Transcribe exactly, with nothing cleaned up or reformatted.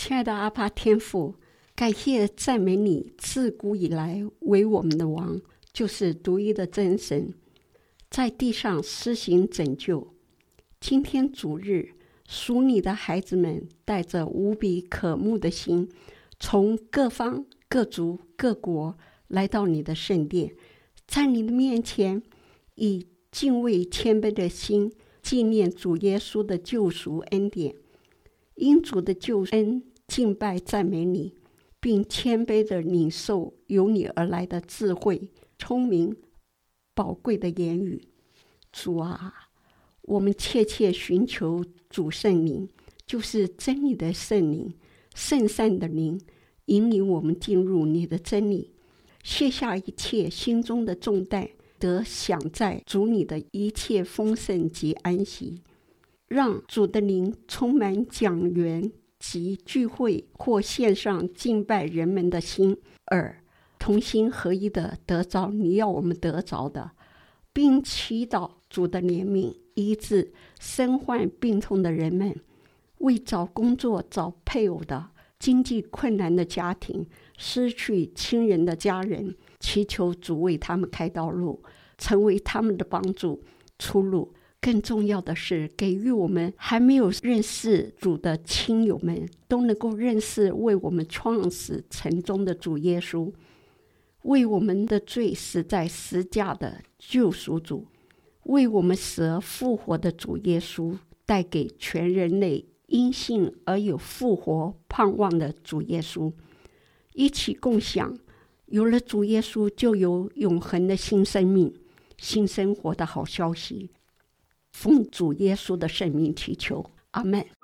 亲爱的阿爸天父，感谢赞美你自古以来为我们的王，就是独一的真神，在地上施行拯救。今天主日，属你的孩子们带着无比渴慕的心，从各方各族各国来到你的圣殿，在你的面前以敬畏谦卑的心纪念主耶稣的救赎恩典，因主的救恩敬拜赞美你，并谦卑地领受由你而来的智慧、聪明、宝贵的言语。主啊，我们切切寻求主圣灵，就是真理的圣灵，圣善的灵，引领我们进入你的真理，卸下一切心中的重担，得享在主你的一切丰盛及安息。让主的灵充满讲员及聚会或线上敬拜人们的心耳，同心合一的得着你要我们得着的，并祈祷主的怜悯，医治身患病痛的人们，为找工作找配偶的，经济困难的家庭，失去亲人的家人，祈求主为他们开道路，成为他们的帮助出路。更重要的是，给予我们还没有认识主的亲友们都能够认识为我们创始成终的主耶稣，为我们的罪死在十架的救赎主，为我们死而复活的主耶稣，带给全人类因信而有复活盼望的主耶稣，一起共享有了主耶稣就有永恒的新生命、新生活的好消息。奉主耶稣的圣名祈求，阿们。